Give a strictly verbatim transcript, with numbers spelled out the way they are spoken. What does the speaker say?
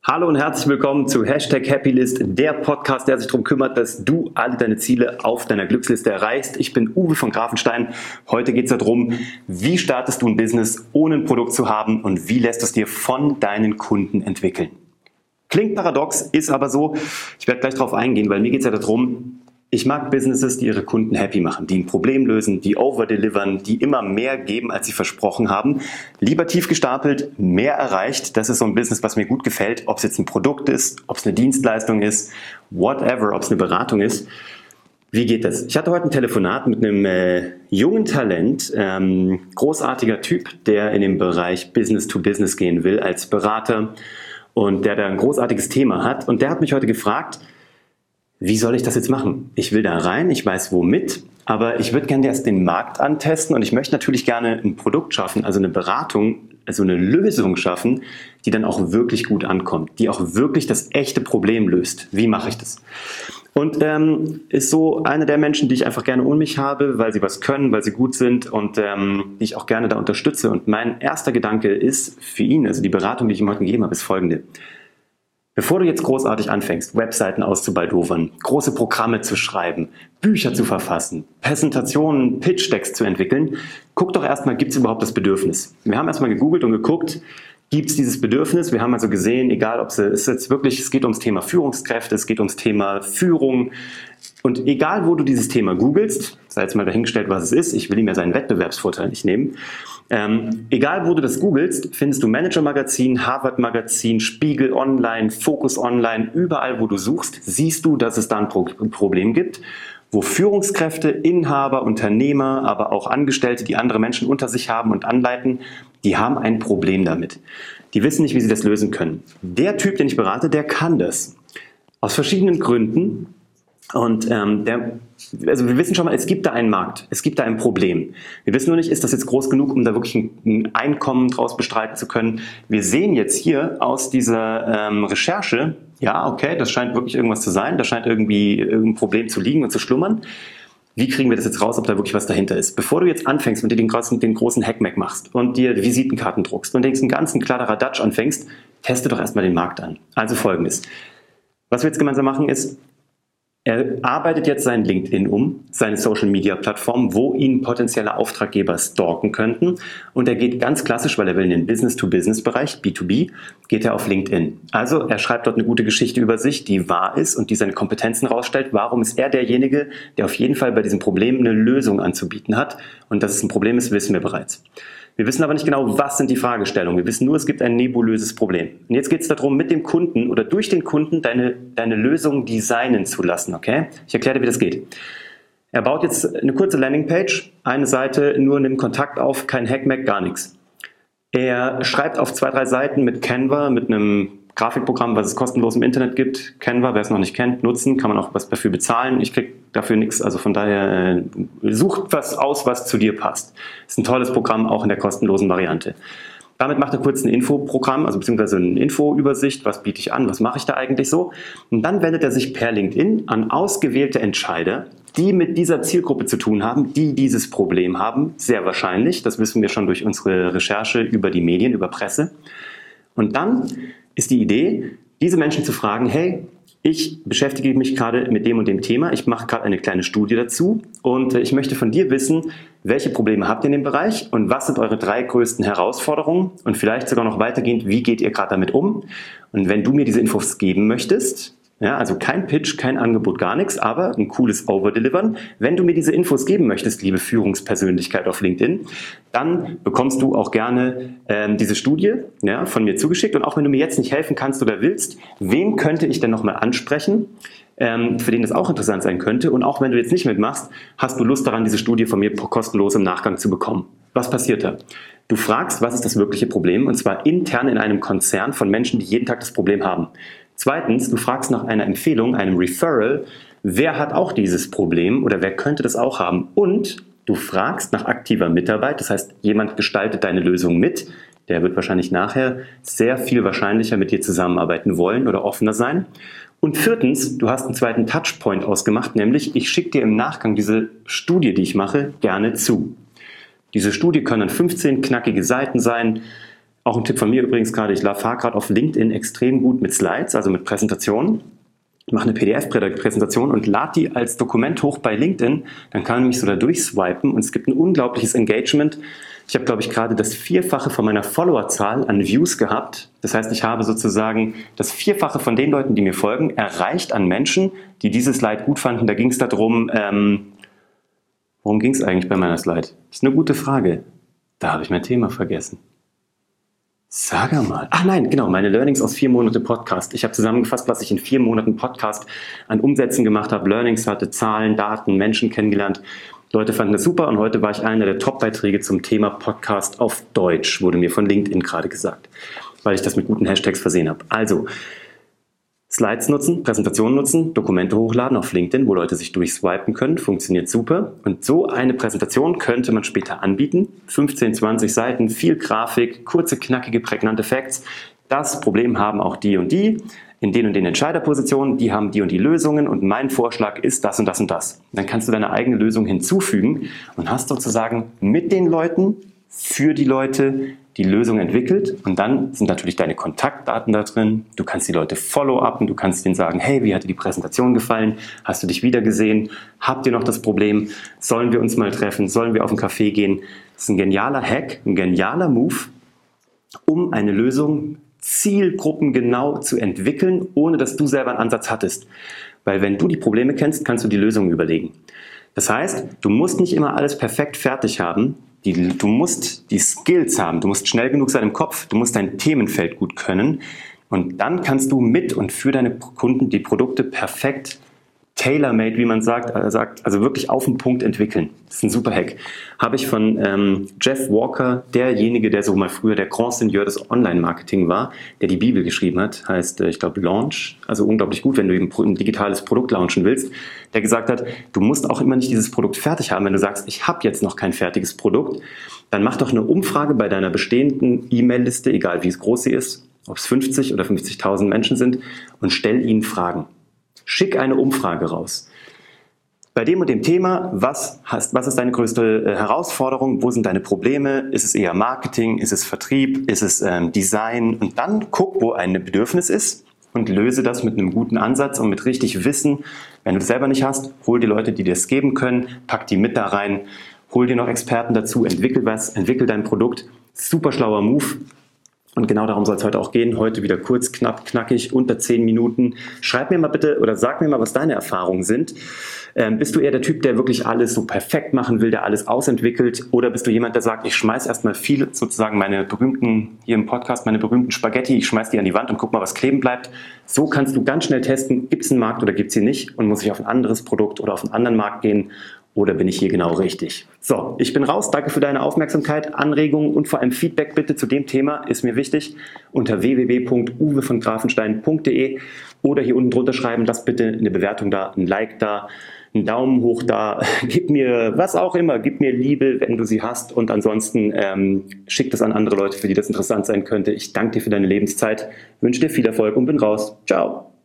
Hallo und herzlich willkommen zu Hashtag Happylist, der Podcast, der sich darum kümmert, dass du alle deine Ziele auf deiner Glücksliste erreichst. Ich bin Uwe von Grafenstein. Heute geht es darum, wie startest du ein Business, ohne ein Produkt zu haben und wie lässt es dir von deinen Kunden entwickeln. Klingt paradox, ist aber so. Ich werde gleich darauf eingehen, weil mir geht es ja darum, ich mag Businesses, die ihre Kunden happy machen, die ein Problem lösen, die overdelivern, die immer mehr geben, als sie versprochen haben. Lieber tief gestapelt, mehr erreicht. Das ist so ein Business, was mir gut gefällt. Ob es jetzt ein Produkt ist, ob es eine Dienstleistung ist, whatever, ob es eine Beratung ist. Wie geht das? Ich hatte heute ein Telefonat mit einem äh, jungen Talent, ähm, großartiger Typ, der in den Bereich Business to Business gehen will als Berater und der da ein großartiges Thema hat. Und der hat mich heute gefragt, wie soll ich das jetzt machen? Ich will da rein, ich weiß womit, aber ich würde gerne erst den Markt antesten und ich möchte natürlich gerne ein Produkt schaffen, also eine Beratung, also eine Lösung schaffen, die dann auch wirklich gut ankommt, die auch wirklich das echte Problem löst. Wie mache ich das? Und ähm, ist so einer der Menschen, die ich einfach gerne um mich habe, weil sie was können, weil sie gut sind und ähm, die ich auch gerne da unterstütze. Und mein erster Gedanke ist für ihn, also die Beratung, die ich ihm heute gegeben habe, ist folgende. Bevor du jetzt großartig anfängst, Webseiten auszubaldowern, große Programme zu schreiben, Bücher zu verfassen, Präsentationen, Pitch-Decks zu entwickeln, guck doch erstmal, gibt es überhaupt das Bedürfnis? Wir haben erstmal gegoogelt und geguckt, gibt es dieses Bedürfnis? Wir haben also gesehen, egal ob es ist jetzt wirklich, es geht ums Thema Führungskräfte, es geht ums Thema Führung und egal wo du dieses Thema googelst, sei jetzt mal dahingestellt, was es ist, ich will ihm ja seinen Wettbewerbsvorteil nicht nehmen, Ähm, egal wo du das googelst, findest du Manager-Magazin, Harvard-Magazin, Spiegel Online, Focus Online, überall wo du suchst, siehst du, dass es da ein Pro- Problem gibt, wo Führungskräfte, Inhaber, Unternehmer, aber auch Angestellte, die andere Menschen unter sich haben und anleiten, die haben ein Problem damit. Die wissen nicht, wie sie das lösen können. Der Typ, den ich berate, der kann das. Aus verschiedenen Gründen. Und ähm, der, also wir wissen schon mal, es gibt da einen Markt, es gibt da ein Problem. Wir wissen nur nicht, ist das jetzt groß genug, um da wirklich ein, ein Einkommen draus bestreiten zu können. Wir sehen jetzt hier aus dieser ähm, Recherche, ja, okay, das scheint wirklich irgendwas zu sein, da scheint irgendwie irgendein Problem zu liegen und zu schlummern. Wie kriegen wir das jetzt raus, ob da wirklich was dahinter ist? Bevor du jetzt anfängst und dir den großen, den großen Hackmack machst und dir Visitenkarten druckst und den ganzen Kladderadatsch anfängst, teste doch erstmal den Markt an. Also Folgendes. Was wir jetzt gemeinsam machen ist, er arbeitet jetzt sein LinkedIn um, seine Social-Media-Plattform, wo ihn potenzielle Auftraggeber stalken könnten. Und er geht ganz klassisch, weil er will in den Business-to-Business-Bereich, B zwei B, geht er auf LinkedIn. Also er schreibt dort eine gute Geschichte über sich, die wahr ist und die seine Kompetenzen rausstellt. Warum ist er derjenige, der auf jeden Fall bei diesem Problem eine Lösung anzubieten hat? Und dass es ein Problem ist, wissen wir bereits. Wir wissen aber nicht genau, was sind die Fragestellungen. Wir wissen nur, es gibt ein nebulöses Problem. Und jetzt geht es darum, mit dem Kunden oder durch den Kunden deine, deine Lösung designen zu lassen. Okay? Ich erkläre dir, wie das geht. Er baut jetzt eine kurze Landingpage, eine Seite, nur nimmt Kontakt auf, kein Hackmack, gar nichts. Er schreibt auf zwei, drei Seiten mit Canva, mit einem Grafikprogramm, was es kostenlos im Internet gibt. Canva, wer es noch nicht kennt, nutzen, kann man auch was dafür bezahlen. Ich kriege dafür nichts, also von daher äh, sucht was aus, was zu dir passt. Ist ein tolles Programm, auch in der kostenlosen Variante. Damit macht er kurz ein Infoprogramm, also beziehungsweise eine Infoübersicht, was biete ich an, was mache ich da eigentlich so. Und dann wendet er sich per LinkedIn an ausgewählte Entscheider, die mit dieser Zielgruppe zu tun haben, die dieses Problem haben, sehr wahrscheinlich. Das wissen wir schon durch unsere Recherche über die Medien, über Presse. Und dann ist die Idee, diese Menschen zu fragen, hey, ich beschäftige mich gerade mit dem und dem Thema, ich mache gerade eine kleine Studie dazu und ich möchte von dir wissen, welche Probleme habt ihr in dem Bereich und was sind eure drei größten Herausforderungen und vielleicht sogar noch weitergehend, wie geht ihr gerade damit um? Und wenn du mir diese Infos geben möchtest, ja, also kein Pitch, kein Angebot, gar nichts, aber ein cooles Overdelivern. Wenn du mir diese Infos geben möchtest, liebe Führungspersönlichkeit auf LinkedIn, dann bekommst du auch gerne ähm, diese Studie ja, von mir zugeschickt. Und auch wenn du mir jetzt nicht helfen kannst oder willst, wen könnte ich denn nochmal ansprechen, ähm, für den das auch interessant sein könnte? Und auch wenn du jetzt nicht mitmachst, hast du Lust daran, diese Studie von mir kostenlos im Nachgang zu bekommen. Was passiert da? Du fragst, was ist das wirkliche Problem? Und zwar intern in einem Konzern von Menschen, die jeden Tag das Problem haben. Zweitens, du fragst nach einer Empfehlung, einem Referral, wer hat auch dieses Problem oder wer könnte das auch haben? Und du fragst nach aktiver Mitarbeit, das heißt, jemand gestaltet deine Lösung mit, der wird wahrscheinlich nachher sehr viel wahrscheinlicher mit dir zusammenarbeiten wollen oder offener sein. Und viertens, du hast einen zweiten Touchpoint ausgemacht, nämlich ich schicke dir im Nachgang diese Studie, die ich mache, gerne zu. Diese Studie können dann fünfzehn knackige Seiten sein, Auch ein Tipp von mir übrigens gerade, ich fahre gerade auf LinkedIn extrem gut mit Slides, also mit Präsentationen. Ich mache eine P D F-Präsentation und lade die als Dokument hoch bei LinkedIn. Dann kann man mich so da durchswipen und es gibt ein unglaubliches Engagement. Ich habe, glaube ich, gerade das Vierfache von meiner Followerzahl an Views gehabt. Das heißt, ich habe sozusagen das Vierfache von den Leuten, die mir folgen, erreicht an Menschen, die dieses Slide gut fanden. Da ging es darum, ähm, worum ging es eigentlich bei meiner Slide? Das ist eine gute Frage. Da habe ich mein Thema vergessen. Sag mal. Ach nein, genau, meine Learnings aus vier Monate Podcast. Ich habe zusammengefasst, was ich in vier Monaten Podcast an Umsätzen gemacht habe. Learnings hatte, Zahlen, Daten, Menschen kennengelernt. Leute fanden das super und heute war ich einer der Top-Beiträge zum Thema Podcast auf Deutsch, wurde mir von LinkedIn gerade gesagt, weil ich das mit guten Hashtags versehen habe. Also, Slides nutzen, Präsentationen nutzen, Dokumente hochladen auf LinkedIn, wo Leute sich durchswipen können, funktioniert super. Und so eine Präsentation könnte man später anbieten. fünfzehn, zwanzig Seiten, viel Grafik, kurze, knackige, prägnante Facts. Das Problem haben auch die und die in den und den Entscheiderpositionen, die haben die und die Lösungen und mein Vorschlag ist das und das und das. Dann kannst du deine eigene Lösung hinzufügen und hast sozusagen mit den Leuten, für die Leute die Lösung entwickelt und dann sind natürlich deine Kontaktdaten da drin. Du kannst die Leute follow-upen, du kannst denen sagen, hey, wie hat dir die Präsentation gefallen? Hast du dich wieder gesehen? Habt ihr noch das Problem? Sollen wir uns mal treffen? Sollen wir auf einen Café gehen? Das ist ein genialer Hack, ein genialer Move, um eine Lösung zielgruppengenau zu entwickeln, ohne dass du selber einen Ansatz hattest. Weil wenn du die Probleme kennst, kannst du die Lösungen überlegen. Das heißt, du musst nicht immer alles perfekt fertig haben. Die, du musst die Skills haben, du musst schnell genug sein im Kopf, du musst dein Themenfeld gut können und dann kannst du mit und für deine Kunden die Produkte perfekt tailor-made, wie man sagt, äh, sagt, also wirklich auf den Punkt entwickeln. Das ist ein super Hack. Habe ich von ähm, Jeff Walker, derjenige, der so mal früher der Grand Seigneur des Online-Marketing war, der die Bibel geschrieben hat, heißt, äh, ich glaube, Launch, also unglaublich gut, wenn du ein, ein digitales Produkt launchen willst, der gesagt hat, du musst auch immer nicht dieses Produkt fertig haben. Wenn du sagst, ich habe jetzt noch kein fertiges Produkt, dann mach doch eine Umfrage bei deiner bestehenden E-Mail-Liste, egal wie groß sie ist, ob es fünfzig oder fünfzigtausend Menschen sind, und stell ihnen Fragen. Schick eine Umfrage raus. Bei dem und dem Thema, was, hast, was ist deine größte äh, Herausforderung? Wo sind deine Probleme? Ist es eher Marketing? Ist es Vertrieb? Ist es ähm, Design? Und dann guck, wo ein Bedürfnis ist und löse das mit einem guten Ansatz und mit richtig Wissen. Wenn du es selber nicht hast, hol die Leute, die dir es geben können, pack die mit da rein, hol dir noch Experten dazu, entwickel was, entwickel dein Produkt. Super schlauer Move. Und genau darum soll es heute auch gehen. Heute wieder kurz, knapp, knackig, unter zehn Minuten. Schreib mir mal bitte oder sag mir mal, was deine Erfahrungen sind. Ähm, bist du eher der Typ, der wirklich alles so perfekt machen will, der alles ausentwickelt? Oder bist du jemand, der sagt, ich schmeiß erstmal viel, sozusagen meine berühmten, hier im Podcast, meine berühmten Spaghetti, ich schmeiß die an die Wand und guck mal, was kleben bleibt. So kannst du ganz schnell testen, gibt es einen Markt oder gibt es ihn nicht? Und muss ich auf ein anderes Produkt oder auf einen anderen Markt gehen? Oder bin ich hier genau richtig? So, ich bin raus. Danke für deine Aufmerksamkeit, Anregungen und vor allem Feedback bitte zu dem Thema. Ist mir wichtig. Unter w w w punkt uwe von grafenstein punkt de oder hier unten drunter schreiben. Lasst bitte eine Bewertung da, ein Like da, einen Daumen hoch da. Gib mir was auch immer. Gib mir Liebe, wenn du sie hast. Und ansonsten ähm, schick das an andere Leute, für die das interessant sein könnte. Ich danke dir für deine Lebenszeit, wünsche dir viel Erfolg und bin raus. Ciao.